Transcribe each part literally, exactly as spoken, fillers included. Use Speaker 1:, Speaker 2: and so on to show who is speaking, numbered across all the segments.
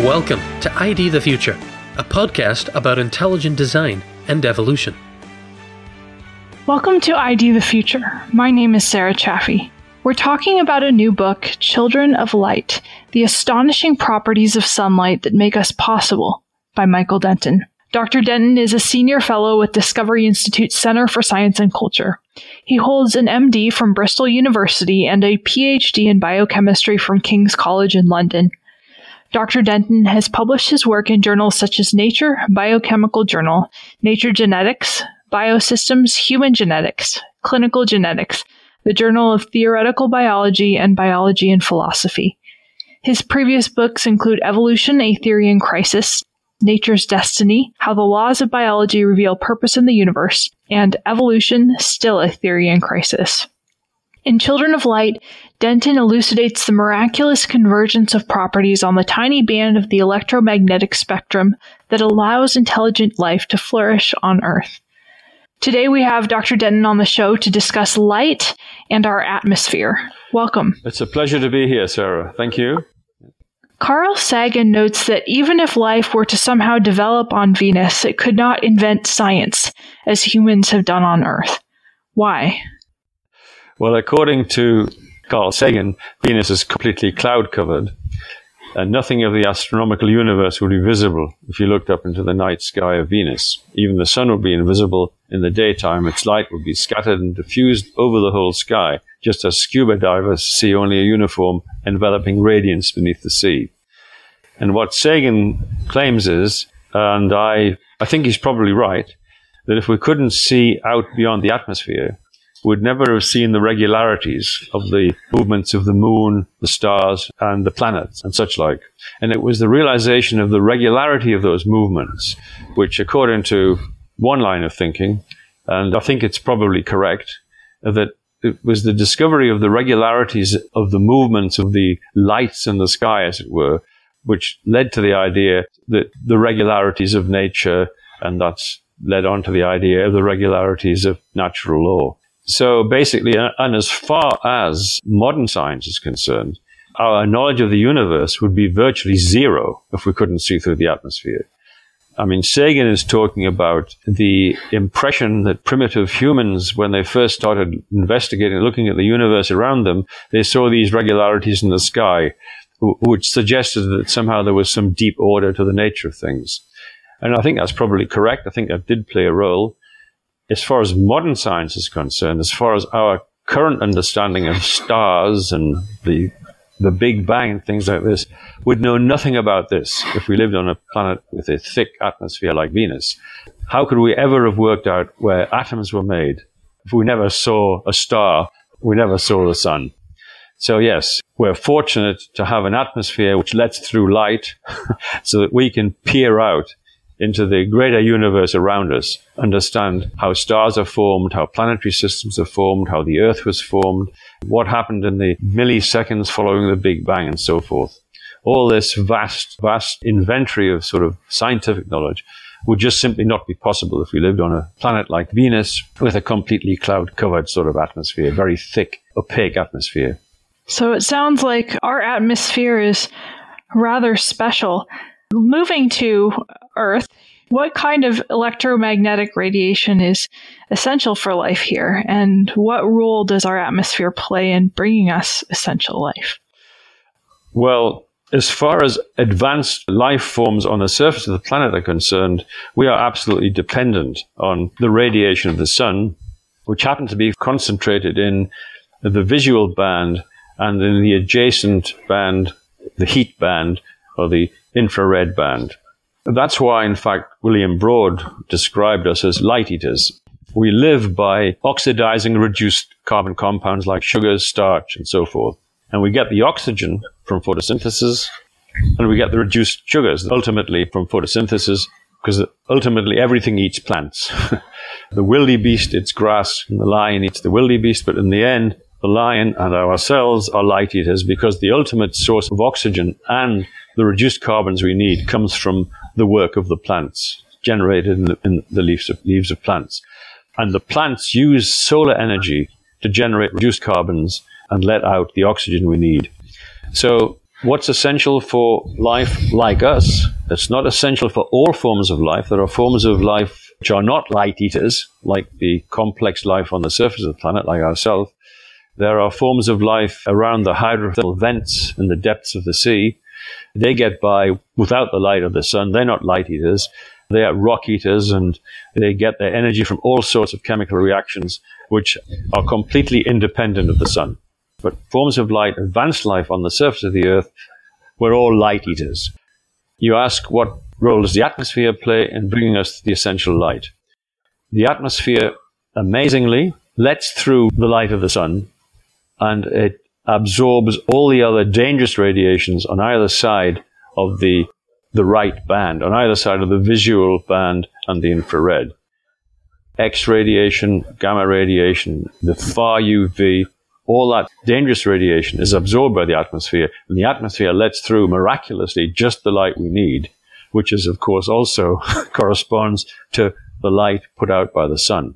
Speaker 1: Welcome to I D the Future, a podcast about intelligent design and evolution.
Speaker 2: Welcome to I D the Future. My name is Sarah Chaffee. We're talking about a new book, Children of Light, The Astonishing Properties of Sunlight That Make Us Possible, by Michael Denton. Doctor Denton is a senior fellow with Discovery Institute's Center for Science and Culture. He holds an M D from Bristol University and a P H D in biochemistry from King's College in London. Doctor Denton has published his work in journals such as Nature, Biochemical Journal, Nature Genetics, Biosystems, Human Genetics, Clinical Genetics, the Journal of Theoretical Biology, and Biology and Philosophy. His previous books include Evolution, A Theory in Crisis, Nature's Destiny, How the Laws of Biology Reveal Purpose in the Universe, and Evolution, Still a Theory in Crisis. In Children of Light, Denton elucidates the miraculous convergence of properties on the tiny band of the electromagnetic spectrum that allows intelligent life to flourish on Earth. Today we have Doctor Denton on the show to discuss light and our atmosphere. Welcome.
Speaker 3: It's a pleasure to be here, Sarah. Thank you.
Speaker 2: Carl Sagan notes that even if life were to somehow develop on Venus, it could not invent science, as humans have done on Earth. Why?
Speaker 3: Well, according to Carl Sagan, Venus is completely cloud-covered, and nothing of the astronomical universe would be visible if you looked up into the night sky of Venus. Even the sun would be invisible in the daytime. Its light would be scattered and diffused over the whole sky, just as scuba divers see only a uniform enveloping radiance beneath the sea. And what Sagan claims is, and I, I think he's probably right, that if we couldn't see out beyond the atmosphere, we'd never have seen the regularities of the movements of the moon, the stars, and the planets, and such like. And it was the realization of the regularity of those movements, which, according to one line of thinking, and I think it's probably correct, that it was the discovery of the regularities of the movements of the lights in the sky, as it were, which led to the idea that the regularities of nature, and that's led on to the idea of the regularities of natural law. So basically, and as far as modern science is concerned, our knowledge of the universe would be virtually zero if we couldn't see through the atmosphere. I mean, Sagan is talking about the impression that primitive humans, when they first started investigating, looking at the universe around them, they saw these regularities in the sky, which suggested that somehow there was some deep order to the nature of things. And I think that's probably correct. I think that did play a role. As far as modern science is concerned, as far as our current understanding of stars and the the Big Bang and things like this, we'd know nothing about this if we lived on a planet with a thick atmosphere like Venus. How could we ever have worked out where atoms were made if we never saw a star, we never saw the sun? So yes, we're fortunate to have an atmosphere which lets through light so that we can peer out into the greater universe around us, understand how stars are formed, how planetary systems are formed, how the Earth was formed, what happened in the milliseconds following the Big Bang, and so forth. All this vast, vast inventory of sort of scientific knowledge would just simply not be possible if we lived on a planet like Venus with a completely cloud-covered sort of atmosphere, very thick, opaque atmosphere.
Speaker 2: So it sounds like our atmosphere is rather special. Moving to Earth, what kind of electromagnetic radiation is essential for life here, and what role does our atmosphere play in bringing us essential life?
Speaker 3: Well, as far as advanced life forms on the surface of the planet are concerned, we are absolutely dependent on the radiation of the sun, which happens to be concentrated in the visual band and in the adjacent band, the heat band, or the infrared band. That's why, in fact, William Broad described us as light eaters. We live by oxidizing reduced carbon compounds like sugars, starch, and so forth. And we get the oxygen from photosynthesis, and we get the reduced sugars ultimately from photosynthesis, because ultimately everything eats plants. The wildebeest eats grass, and the lion eats the wildebeest, but in the end, the lion and ourselves are light eaters because the ultimate source of oxygen and the reduced carbons we need comes from the work of the plants generated in the, in the leaves of, leaves of plants. And the plants use solar energy to generate reduced carbons and let out the oxygen we need. So what's essential for life like us, it's not essential for all forms of life. There are forms of life which are not light eaters, like the complex life on the surface of the planet, like ourselves. There are forms of life around the hydrothermal vents in the depths of the sea. They get by without the light of the sun. They're not light eaters. They are rock eaters, and they get their energy from all sorts of chemical reactions which are completely independent of the sun. But forms of light, advanced life on the surface of the Earth, we're all light eaters. You ask, what role does the atmosphere play in bringing us the essential light? The atmosphere, amazingly, lets through the light of the sun, and it absorbs all the other dangerous radiations on either side of the, the right band, on either side of the visual band and the infrared. X radiation, gamma radiation, the far U V, all that dangerous radiation is absorbed by the atmosphere, and the atmosphere lets through miraculously just the light we need, which is, of course, also corresponds to the light put out by the sun.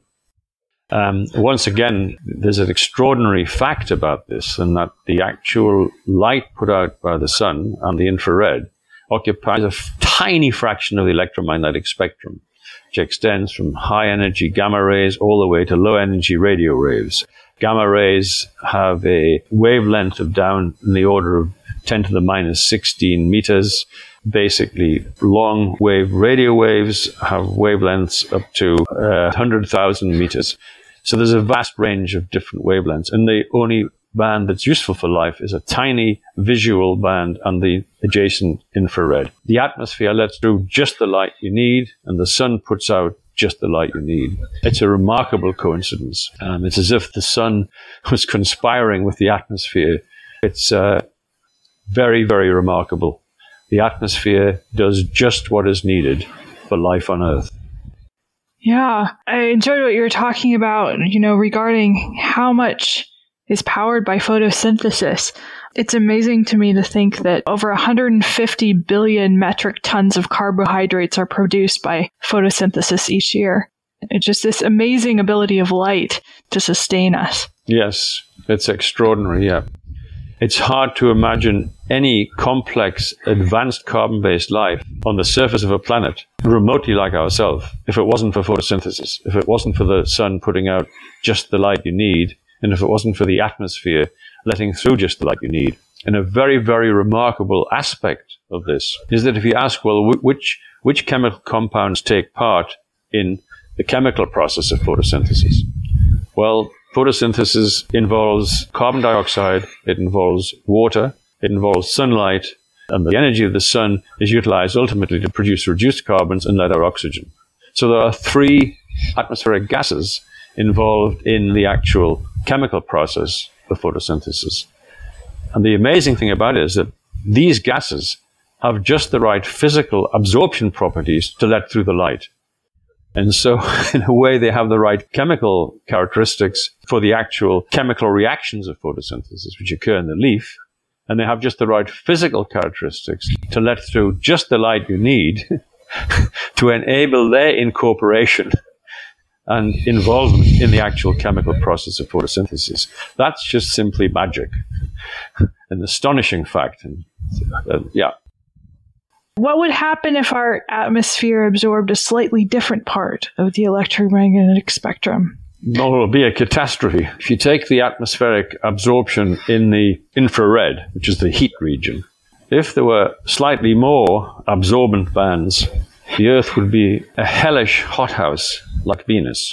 Speaker 3: Um, once again, there's an extraordinary fact about this, and that the actual light put out by the sun and the infrared occupies a f- tiny fraction of the electromagnetic spectrum, which extends from high-energy gamma rays all the way to low-energy radio waves. Gamma rays have a wavelength of down in the order of ten to the minus sixteen meters. Basically, long-wave radio waves have wavelengths up to uh, one hundred thousand meters. So there's a vast range of different wavelengths, and the only band that's useful for life is a tiny visual band and the adjacent infrared. The atmosphere lets through just the light you need, and the sun puts out just the light you need. It's a remarkable coincidence. Um, it's as if the sun was conspiring with the atmosphere. It's uh, very, very remarkable. The atmosphere does just what is needed for life on Earth.
Speaker 2: Yeah, I enjoyed what you were talking about, you know, regarding how much is powered by photosynthesis. It's amazing to me to think that over one hundred fifty billion metric tons of carbohydrates are produced by photosynthesis each year. It's just this amazing ability of light to sustain us.
Speaker 3: Yes, it's extraordinary, yeah. It's hard to imagine any complex, advanced carbon-based life on the surface of a planet remotely like ourselves if it wasn't for photosynthesis, if it wasn't for the sun putting out just the light you need, and if it wasn't for the atmosphere letting through just the light you need. And a very, very remarkable aspect of this is that if you ask, well, which, which chemical compounds take part in the chemical process of photosynthesis? Well, photosynthesis involves carbon dioxide, it involves water, it involves sunlight, and the energy of the sun is utilized ultimately to produce reduced carbons and let out oxygen. So there are three atmospheric gases involved in the actual chemical process of photosynthesis. And the amazing thing about it is that these gases have just the right physical absorption properties to let through the light. And so, in a way, they have the right chemical characteristics for the actual chemical reactions of photosynthesis, which occur in the leaf. And they have just the right physical characteristics to let through just the light you need to enable their incorporation and involvement in the actual chemical process of photosynthesis. That's just simply magic. An astonishing fact. And, uh, yeah.
Speaker 2: What would happen if our atmosphere absorbed a slightly different part of the electromagnetic spectrum?
Speaker 3: Well, it will be a catastrophe. If you take the atmospheric absorption in the infrared, which is the heat region, if there were slightly more absorbent bands, the Earth would be a hellish hothouse like Venus.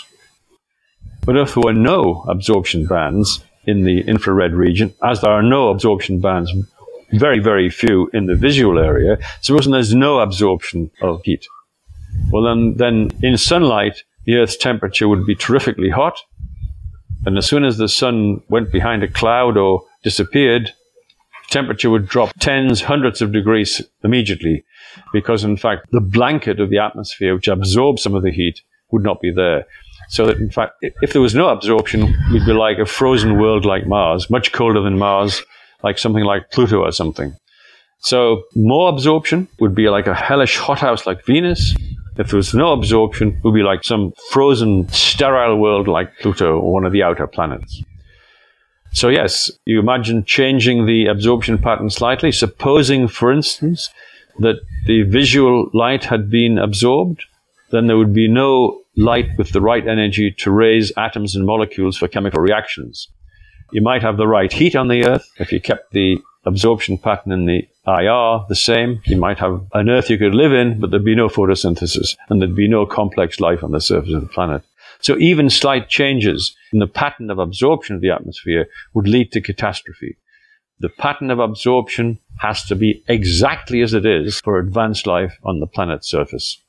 Speaker 3: But if there were no absorption bands in the infrared region, as there are no absorption bands, very, very few in the visual area, suppose there's no absorption of heat. Well, then, then in sunlight, the Earth's temperature would be terrifically hot. And as soon as the sun went behind a cloud or disappeared, temperature would drop tens, hundreds of degrees immediately, because in fact, the blanket of the atmosphere, which absorbs some of the heat, would not be there. So that in fact, if there was no absorption, we'd be like a frozen world like Mars, much colder than Mars, like something like Pluto or something. So more absorption would be like a hellish hothouse like Venus. If there was no absorption, it would be like some frozen, sterile world like Pluto or one of the outer planets. So yes, you imagine changing the absorption pattern slightly, supposing, for instance, that the visual light had been absorbed, then there would be no light with the right energy to raise atoms and molecules for chemical reactions. You might have the right heat on the Earth if you kept the absorption pattern in the I R the same. You might have an Earth you could live in, but there'd be no photosynthesis, and there'd be no complex life on the surface of the planet. So even slight changes in the pattern of absorption of the atmosphere would lead to catastrophe. The pattern of absorption has to be exactly as it is for advanced life on the planet's surface.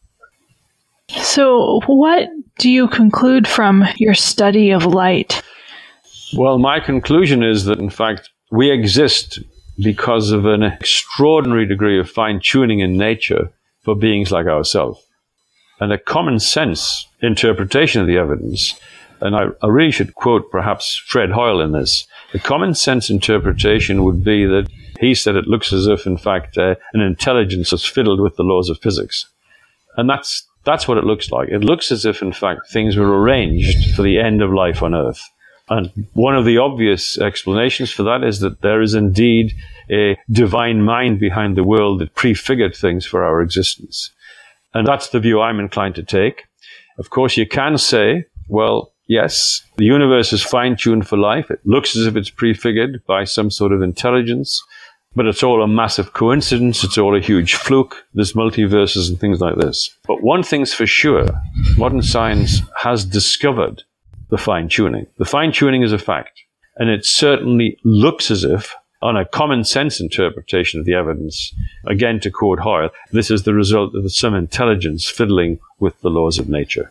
Speaker 2: So what do you conclude from your study of light?
Speaker 3: Well, my conclusion is that, in fact, we exist because of an extraordinary degree of fine-tuning in nature for beings like ourselves. And a common sense interpretation of the evidence, and I, I really should quote perhaps Fred Hoyle in this, the common sense interpretation would be that he said it looks as if, in fact, uh, an intelligence has fiddled with the laws of physics. And that's that's what it looks like. It looks as if, in fact, things were arranged for the end of life on Earth. And one of the obvious explanations for that is that there is indeed a divine mind behind the world that prefigured things for our existence. And that's the view I'm inclined to take. Of course, you can say, well, yes, the universe is fine-tuned for life. It looks as if it's prefigured by some sort of intelligence, but it's all a massive coincidence. It's all a huge fluke. There's multiverses and things like this. But one thing's for sure, modern science has discovered the fine-tuning. The fine-tuning is a fact. And it certainly looks as if, on a common sense interpretation of the evidence, again to quote Hoyle, this is the result of some intelligence fiddling with the laws of nature.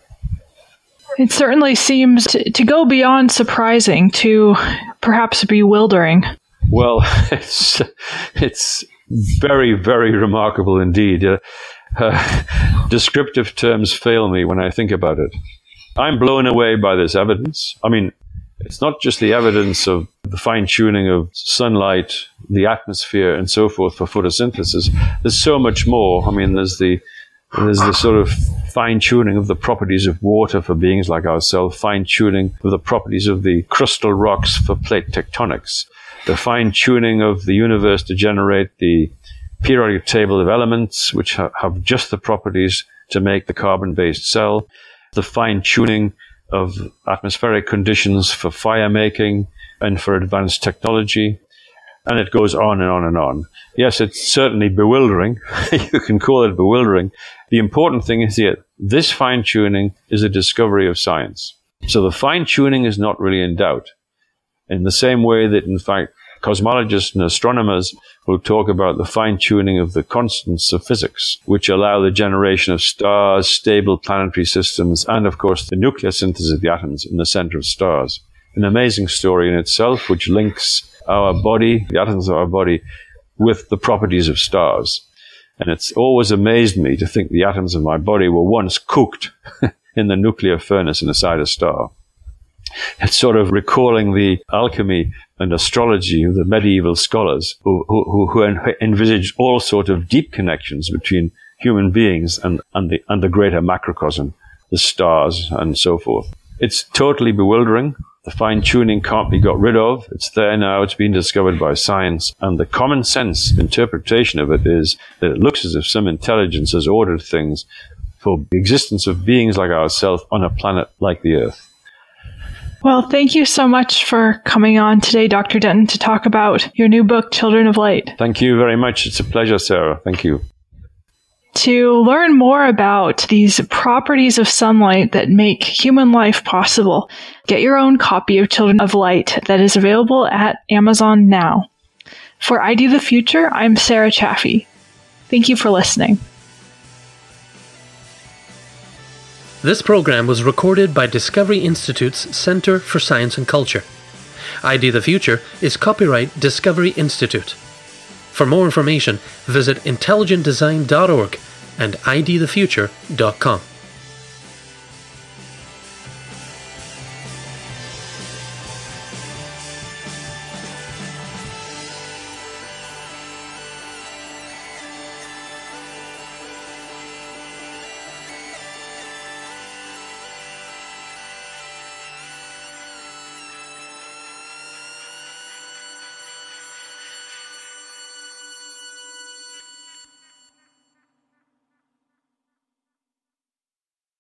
Speaker 2: It certainly seems to, to go beyond surprising to perhaps bewildering.
Speaker 3: Well, it's it's very, very remarkable indeed. Uh, uh, descriptive terms fail me when I think about it. I'm blown away by this evidence. I mean, it's not just the evidence of the fine-tuning of sunlight, the atmosphere, and so forth for photosynthesis. There's so much more. I mean, there's the there's the sort of fine-tuning of the properties of water for beings like ourselves, fine-tuning of the properties of the crustal rocks for plate tectonics, the fine-tuning of the universe to generate the periodic table of elements, which ha- have just the properties to make the carbon-based cell, the fine-tuning of atmospheric conditions for fire making and for advanced technology. And it goes on and on and on. Yes, it's certainly bewildering. You can call it bewildering. The important thing is that this fine-tuning is a discovery of science. So the fine-tuning is not really in doubt. In the same way that, in fact, cosmologists and astronomers will talk about the fine-tuning of the constants of physics, which allow the generation of stars, stable planetary systems, and, of course, the nucleosynthesis of the atoms in the center of stars. An amazing story in itself, which links our body, the atoms of our body, with the properties of stars. And it's always amazed me to think the atoms of my body were once cooked in the nuclear furnace inside a star. It's sort of recalling the alchemy and astrology of the medieval scholars who, who, who envisaged all sorts of deep connections between human beings and, and, the, and the greater macrocosm, the stars and so forth. It's totally bewildering. The fine-tuning can't be got rid of. It's there now. It's been discovered by science. And the common sense interpretation of it is that it looks as if some intelligence has ordered things for the existence of beings like ourselves on a planet like the Earth.
Speaker 2: Well, thank you so much for coming on today, Doctor Denton, to talk about your new book, Children of Light.
Speaker 3: Thank you very much. It's a pleasure, Sarah. Thank you.
Speaker 2: To learn more about these properties of sunlight that make human life possible, get your own copy of Children of Light that is available at Amazon now. For I D the Future, I'm Sarah Chaffee. Thank you for listening.
Speaker 1: This program was recorded by Discovery Institute's Center for Science and Culture. I D the Future is copyright Discovery Institute. For more information, visit intelligent design dot org and I D the future dot com.